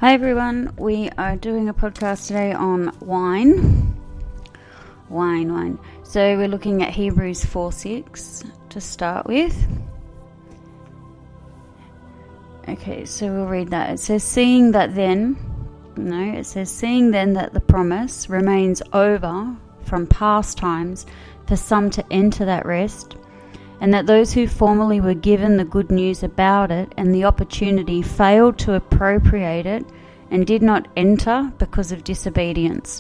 Hi everyone, we are doing a podcast today on wine. So we're looking at Hebrews 4:6 to start with. Okay, so we'll read that. It says, seeing then that the promise remains over from past times for some to enter that rest, and that those who formerly were given the good news about it and the opportunity failed to appropriate it and did not enter because of disobedience.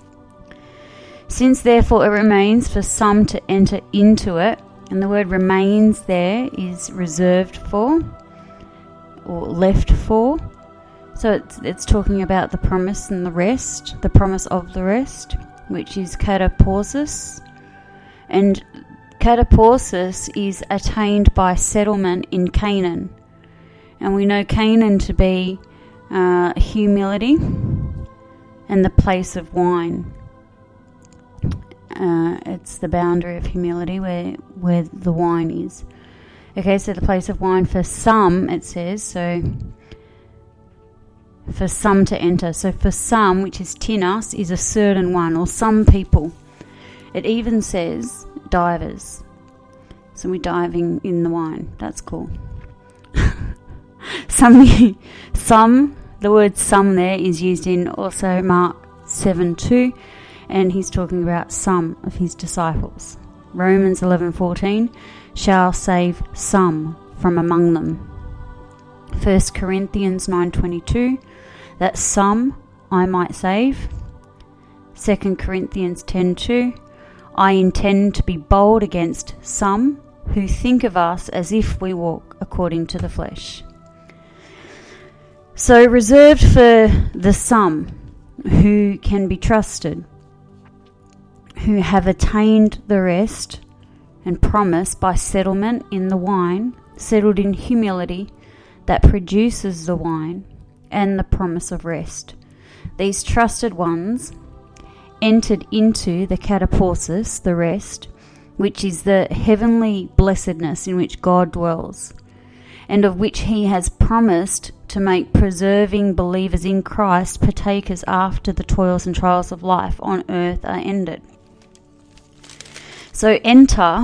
Since therefore it remains for some to enter into it, and the word remains there is reserved for or left for. So it's talking about the promise and the rest, the promise of the rest, which is kataporsis. And kataporsis is attained by settlement in Canaan. And we know Canaan to be humility and the place of wine. It's the boundary of humility where the wine is. Okay, so the place of wine for some, it says, so for some to enter. So for some, which is tinos, is a certain one, or some people. It even says divers. So we're diving in the wine. That's cool. The word some there is used in also Mark 7:2, and he's talking about some of his disciples. Romans 11:14, shall save some from among them. 1 Corinthians 9:22, that some I might save. 2 Corinthians 10:2, I intend to be bold against some who think of us as if we walk according to the flesh. So reserved for the some who can be trusted, who have attained the rest and promise by settlement in the wine, settled in humility that produces the wine and the promise of rest. These trusted ones entered into the kataporsis, the rest, which is the heavenly blessedness in which God dwells, and of which he has promised to make preserving believers in Christ partakers after the toils and trials of life on earth are ended. So enter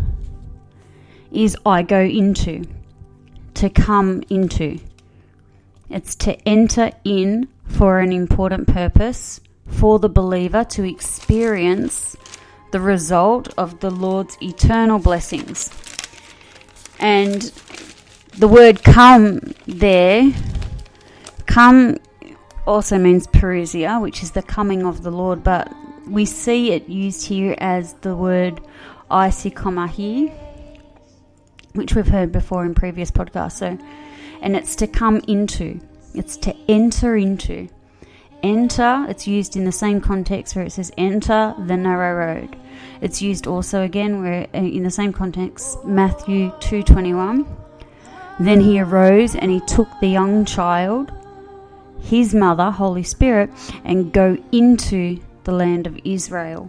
is I go into, to come into. It's to enter in for an important purpose, for the believer to experience the result of the Lord's eternal blessings. And the word come there, come also means parousia, which is the coming of the Lord, but we see it used here as the word isikomahi, which we've heard before in previous podcasts. And it's to come into, it's to enter into. Enter, it's used in the same context where it says enter the narrow road. It's used also again where in the same context, Matthew 2:21. Then he arose and he took the young child, his mother, Holy Spirit, and go into the land of Israel.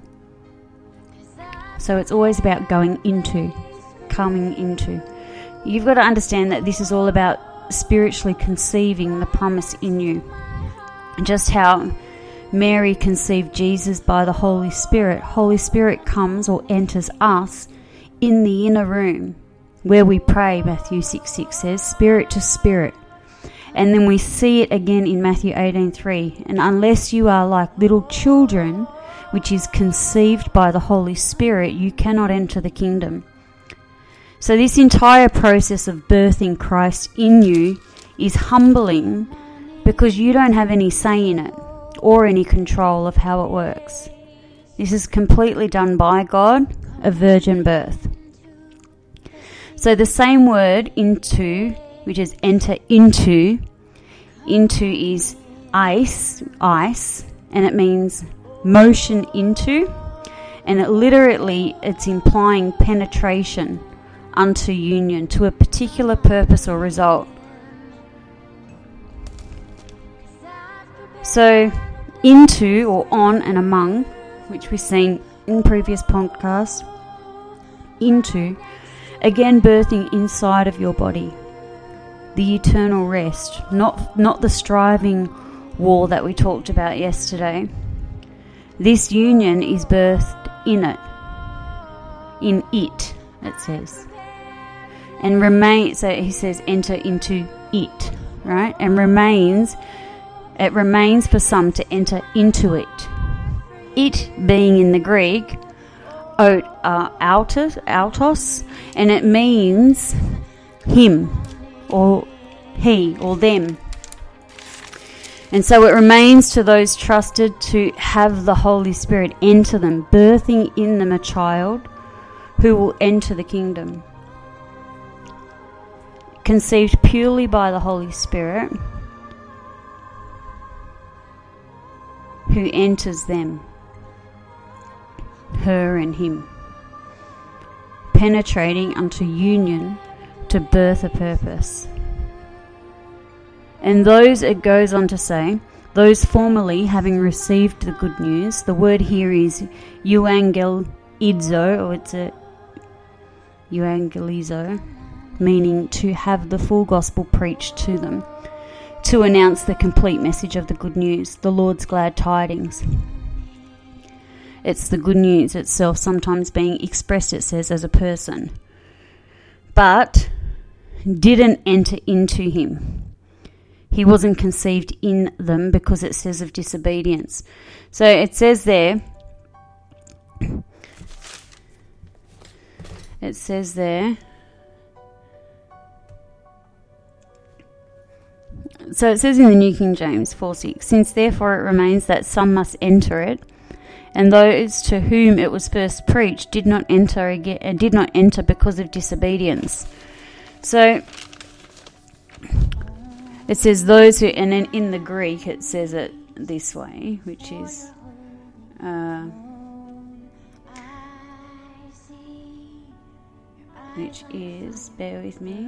So it's always about going into, coming into. You've got to understand that this is all about spiritually conceiving the promise in you. Just how Mary conceived Jesus by the Holy Spirit. Holy Spirit comes or enters us in the inner room where we pray, Matthew 6:6 says, spirit to spirit. And then we see it again in Matthew 18:3. And unless you are like little children, which is conceived by the Holy Spirit, you cannot enter the kingdom. So this entire process of birthing Christ in you is humbling because you don't have any say in it or any control of how it works. This is completely done by God, a virgin birth. So the same word into, which is enter into is ice, and it means motion into, and it's implying penetration unto union, to a particular purpose or result. So into or on and among, which we've seen in previous podcasts, into, again birthing inside of your body. the eternal rest, not the striving war that we talked about yesterday. This union is birthed in it, it says. And remain, so he says enter into it, right? And it remains for some to enter into it. It being in the Greek, autos, and it means him, or he, or them. And so it remains to those trusted to have the Holy Spirit enter them, birthing in them a child who will enter the kingdom. Conceived purely by the Holy Spirit, who enters them, her and him, penetrating unto union to birth a purpose. And those, it goes on to say, those formerly having received the good news, the word here is euangelizo, or it's a euangelizo, meaning to have the full gospel preached to them, to announce the complete message of the good news, the Lord's glad tidings. It's the good news itself sometimes being expressed, it says, as a person, but didn't enter into him. He wasn't conceived in them because it says of disobedience. So it says there, so it says in the New King James 4:6, since therefore it remains that some must enter it, and those to whom it was first preached did not enter because of disobedience. So it says those who, and then in the Greek it says it this way, which is bear with me.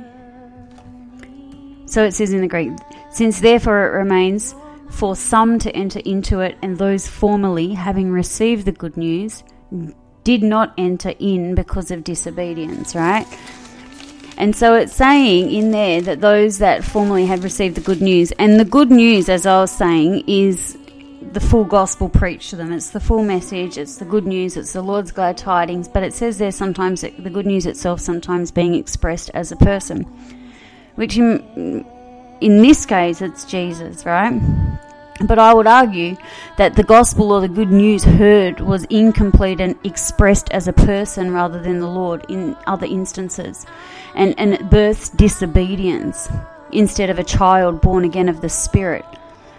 So it says in the Greek, since therefore it remains for some to enter into it, and those formerly, having received the good news, did not enter in because of disobedience, right? And so it's saying in there that those that formerly had received the good news, and the good news, as I was saying, is the full gospel preached to them. It's the full message, it's the good news, it's the Lord's glad tidings, but it says there sometimes that the good news itself sometimes being expressed as a person, which in this case it's Jesus, right? But I would argue that the gospel or the good news heard was incomplete and expressed as a person rather than the Lord in other instances. And it births disobedience instead of a child born again of the Spirit.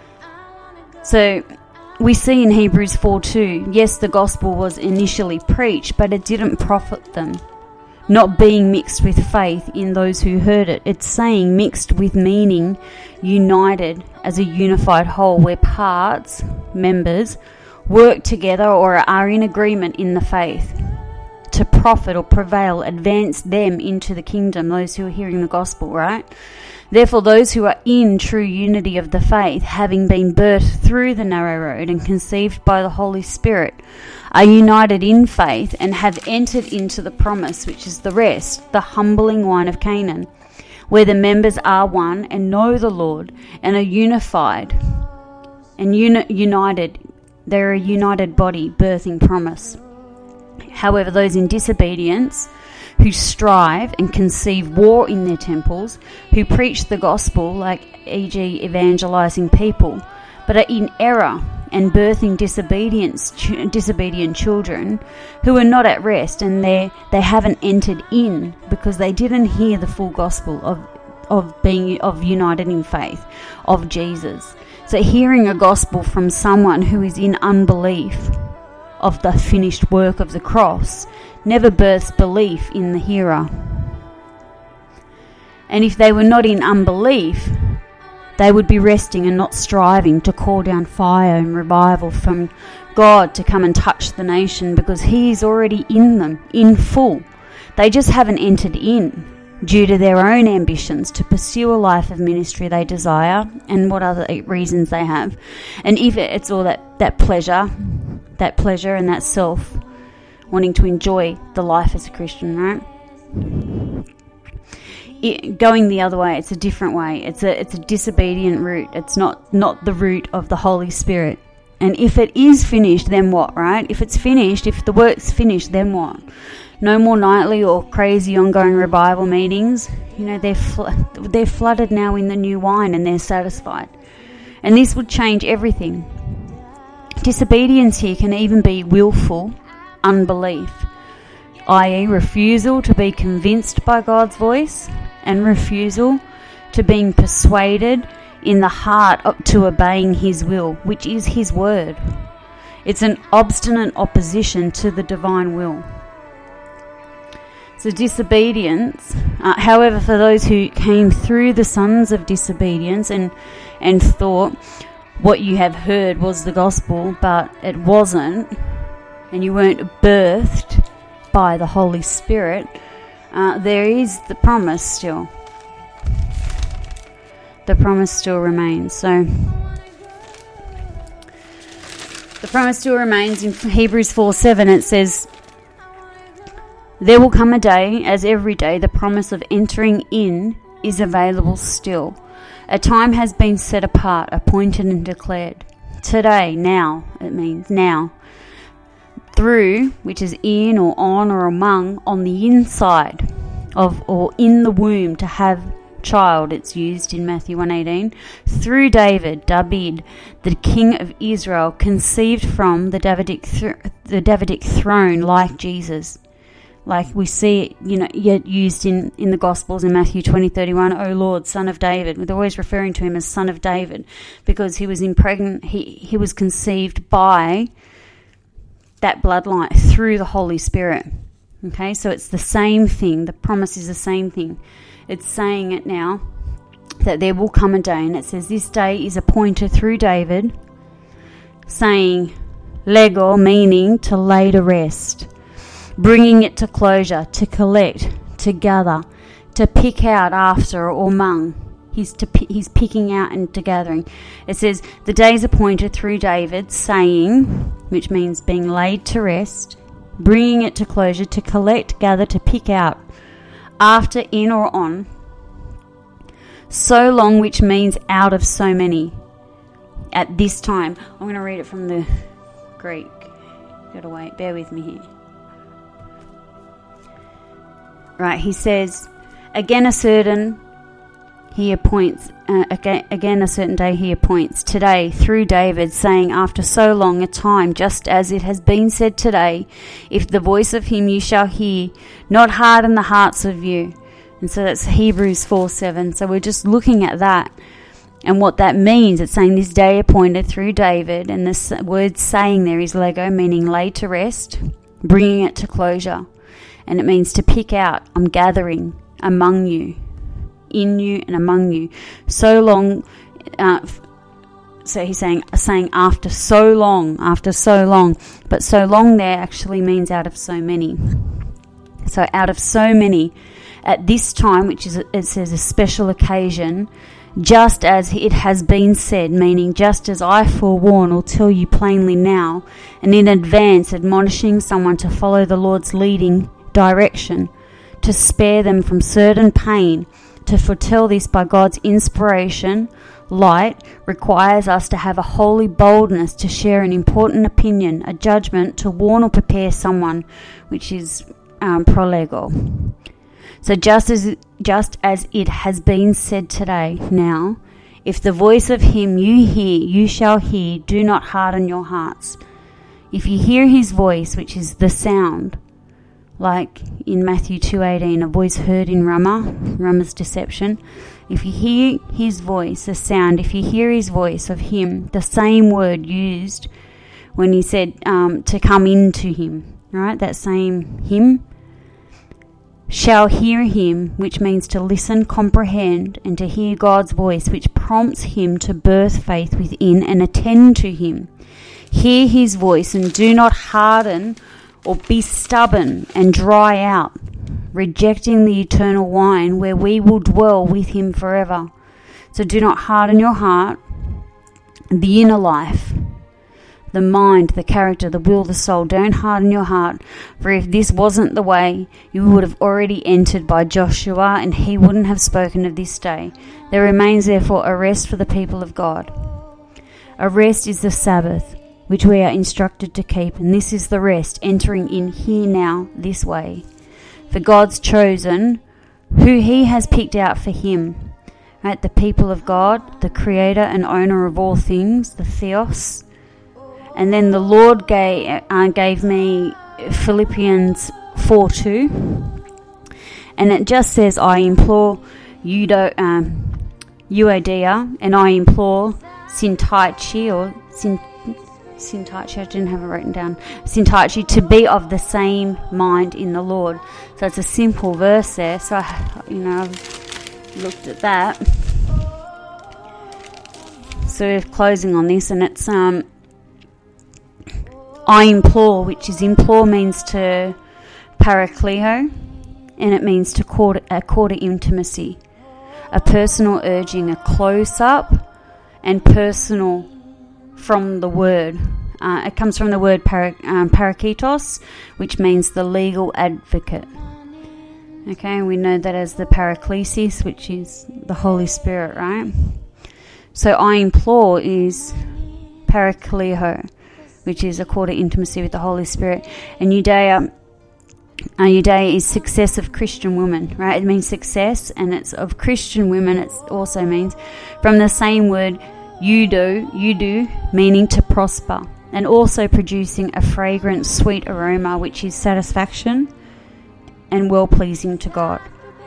So we see in Hebrews 4:2, yes, the gospel was initially preached, but it didn't profit them, not being mixed with faith in those who heard it. It's saying mixed with meaning united as a unified whole where parts, members, work together or are in agreement in the faith to profit or prevail, advance them into the kingdom, those who are hearing the gospel, right? Therefore, those who are in true unity of the faith, having been birthed through the narrow road and conceived by the Holy Spirit, are united in faith and have entered into the promise, which is the rest, the humbling wine of Canaan, where the members are one and know the Lord and are unified and united. They're a united body, birthing promise. However, those in disobedience, who strive and conceive war in their temples, who preach the gospel, like e.g. evangelizing people, but are in error and birthing disobedient children who are not at rest, and they haven't entered in because they didn't hear the full gospel of being united in faith of Jesus. So hearing a gospel from someone who is in unbelief of the finished work of the cross never births belief in the hearer. And if they were not in unbelief, they would be resting and not striving to call down fire and revival from God to come and touch the nation, because He is already in them, in full. They just haven't entered in due to their own ambitions to pursue a life of ministry they desire and what other reasons they have. And if it's all that pleasure and that self, wanting to enjoy the life as a Christian, right? going the other way. It's a different way. It's a disobedient route. It's not the route of the Holy Spirit. And if it is finished, then what, right? If it's finished, if the work's finished, then what? No more nightly or crazy ongoing revival meetings. They're flooded now in the new wine, and they're satisfied. And this would change everything. Disobedience here can even be willful unbelief, i.e. refusal to be convinced by God's voice and refusal to being persuaded in the heart to obeying his will, which is his word. It's an obstinate opposition to the divine will. So disobedience, however, for those who came through the sons of disobedience and thought what you have heard was the gospel, but it wasn't, and you weren't birthed by the Holy Spirit, there is the promise still. The promise still remains. So the promise still remains in Hebrews 4:7. It says, there will come a day, as every day, the promise of entering in is available still. A time has been set apart, appointed and declared. Today, now, it means now. Through, which is in or on or among, on the inside of or in the womb to have child, it's used in Matthew 1:18. Through David, the king of Israel, conceived from the Davidic throne like Jesus. Like we see it, yet used in the Gospels in Matthew 20:31, O Lord, Son of David. They're always referring to him as Son of David because he was he was conceived by that bloodline through the Holy Spirit. Okay, so it's the same thing. The promise is the same thing. It's saying it now that there will come a day, and it says this day is appointed through David, saying lego, meaning to lay to rest, bringing it to closure, to collect, to gather, to pick out after or among. He's picking out and to gathering. It says, the days appointed through David, saying, which means being laid to rest, bringing it to closure, to collect, gather, to pick out, after, in or on, so long, which means out of so many. At this time, I'm going to read it from the Greek. Gotta wait, bear with me here. Right, he says, again a certain day he appoints, today through David, saying, after so long a time, just as it has been said today, if the voice of him you shall hear, not harden the hearts of you. And so that's Hebrews 4:7. So we're just looking at that and what that means. It's saying this day appointed through David, and this word saying there is lego, meaning laid to rest, bringing it to closure. And it means to pick out, I'm gathering among you, in you and among you. So long, so he's saying after so long. But so long there actually means out of so many. So out of so many, at this time, which is, it says, a special occasion, just as it has been said, meaning just as I forewarn or tell you plainly now, and in advance admonishing someone to follow the Lord's leading direction, to spare them from certain pain, to foretell this by God's inspiration, light, requires us to have a holy boldness to share an important opinion, a judgment, to warn or prepare someone, which is prolego. So just as it has been said today, now, if the voice of him you hear, you shall hear, do not harden your hearts. If you hear his voice, which is the sound, like in Matthew 2:18, a voice heard in Ramah's deception. If you hear his voice, the sound, if you hear his voice of him, the same word used when he said to come into him, right? That same him, shall hear him, which means to listen, comprehend, and to hear God's voice, which prompts him to birth faith within and attend to him. Hear his voice and do not harden or be stubborn and dry out, rejecting the eternal wine where we will dwell with him forever. So do not harden your heart, the inner life, the mind, the character, the will, the soul. Don't harden your heart, for if this wasn't the way, you would have already entered by Joshua, and he wouldn't have spoken of this day. There remains therefore a rest for the people of God. A rest is the Sabbath, which we are instructed to keep, and this is the rest, entering in here now, this way. For God's chosen, who he has picked out for him, right? The people of God, the creator and owner of all things, the Theos. And then the Lord gave me Philippians 4:2, and it just says, I implore Euodia, and I implore Syntyche, I didn't have it written down, Syntyche, to be of the same mind in the Lord. So it's a simple verse there. So, I've looked at that. So we're closing on this, and it's I implore, which is implore means to parakleo, and it means to court intimacy, a personal urging, a close-up, and personal from the word. It comes from the word parakitos, which means the legal advocate. Okay, and we know that as the Paraclesis, which is the Holy Spirit, right? So I implore is parakleo, which is a court of intimacy with the Holy Spirit. And Euodia is success of Christian women, right? It means success, and it's of Christian women. It also means from the same word, eudo, meaning to prosper, and also producing a fragrant, sweet aroma, which is satisfaction and well-pleasing to God.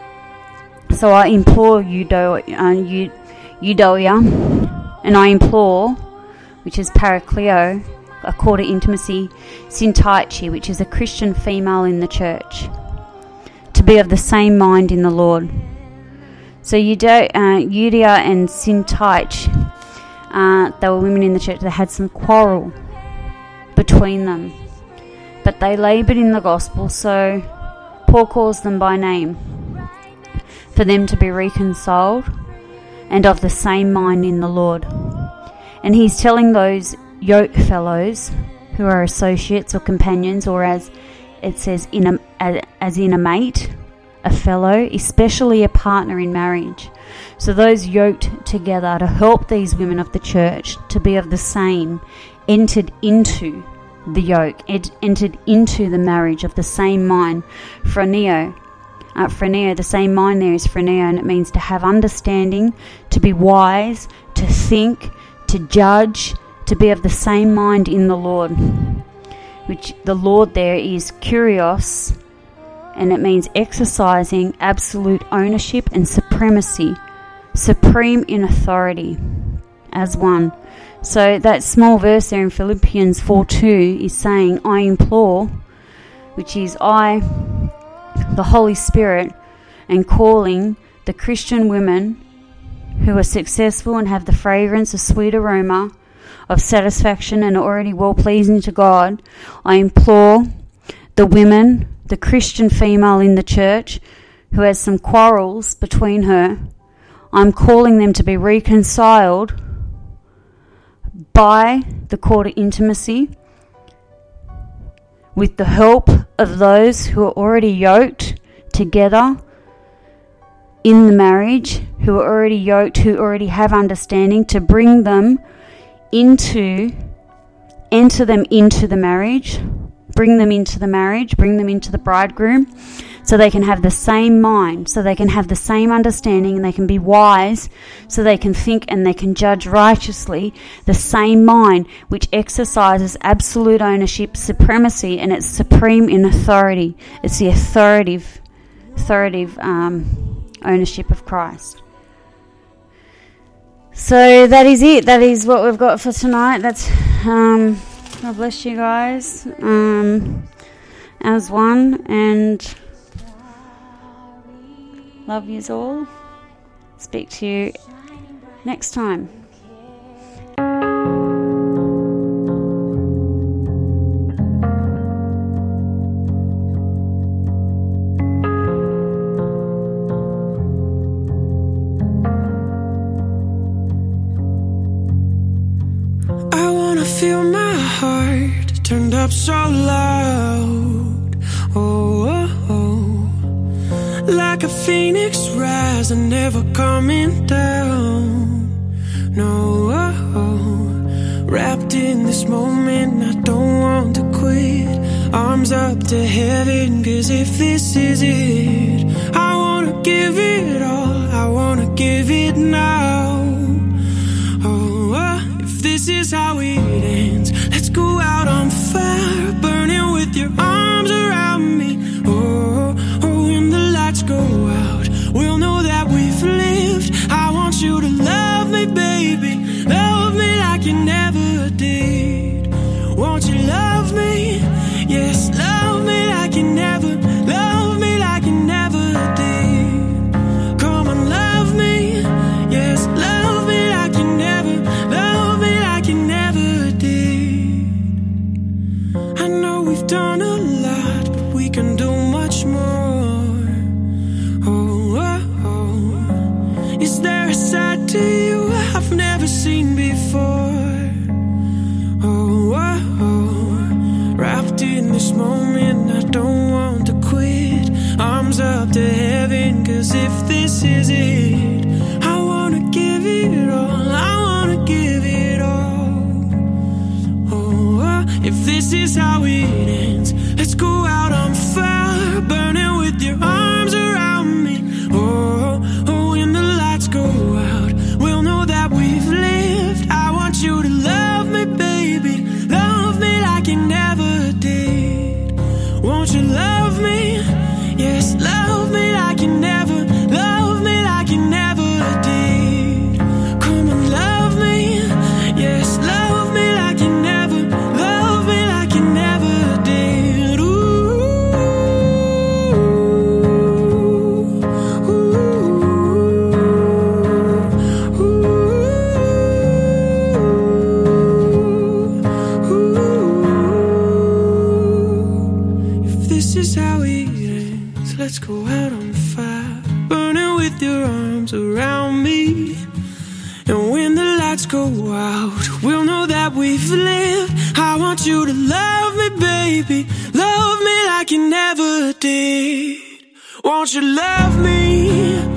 So I implore Euodia, and I implore, which is parakleo, a court of intimacy, Syntyche, which is a Christian female in the church, to be of the same mind in the Lord. So Euodia and Syntyche, they were women in the church that had some quarrel between them, but they laboured in the gospel, so Paul calls them by name for them to be reconciled and of the same mind in the Lord. And he's telling those yoke fellows who are associates or companions, or as it says, as in a mate, a fellow, especially a partner in marriage. So those yoked together to help these women of the church to be of the same, entered into the yoke, entered into the marriage of the same mind. Phroneo, the same mind there is phroneo, and it means to have understanding, to be wise, to think, to judge, to be of the same mind in the Lord, which the Lord there is kurios, and it means exercising absolute ownership and supremacy, supreme in authority as one. So that small verse there in Philippians 4:2 is saying, I implore, which is I, the Holy Spirit, and calling the Christian women who are successful and have the fragrance, a sweet aroma of satisfaction and already well-pleasing to God. I implore the women, the Christian female in the church who has some quarrels between her, I'm calling them to be reconciled by the court of intimacy with the help of those who are already yoked together in the marriage, who are already yoked, who already have understanding, to bring them enter them into the marriage, bring them into the bridegroom, so they can have the same mind, so they can have the same understanding, and they can be wise, so they can think and they can judge righteously, the same mind which exercises absolute ownership, supremacy, and it's supreme in authority. It's the authoritative ownership of Christ. So that is it. That is what we've got for tonight. That's God bless you guys as one, and love yous all. Speak to you next time. feel my heart turned up so loud. Oh, oh, oh. Like a phoenix rising, never coming down. No, oh, oh. Wrapped in this moment, I don't want to quit. Arms up to heaven, 'cause if this is it, I wanna give it all, I wanna give it now. Oh, if this is how it ends, let's go out on fire, burning with your arms around me. Oh, oh, when the lights go out, we'll know that we've lived. I want you to love me, baby, love me like you never did. Won't you love me? Yes, love me like you never, love me like you never did. Come on, love me. Yes, love me like you never, love me like you never did. I know we've done a lot, but we can do much more. Oh, oh, oh. Is there a side to you I've never seen before? Oh, oh, oh. Wrapped in this moment, I don't want to quit. Arms up to heaven, 'cause if this is it, I wanna give it all, I wanna give it all. Oh, if this is how it ends, let's go out on fire, burning with your arms around me. Oh, oh, when the lights go out, we'll know that we've lived. I want you to love me, baby, love me like you never did. Won't you love me? Yes, love me like you never, love me like you never did. Come and love me. Yes, love me like you never, love me like you never did. Ooh, ooh, ooh. If this is how it ends, let's go out on fire, burning with your arms around me. And when the lights go out, we'll know that we've lived. I want you to love me, baby, love me like you never did. Won't you love me?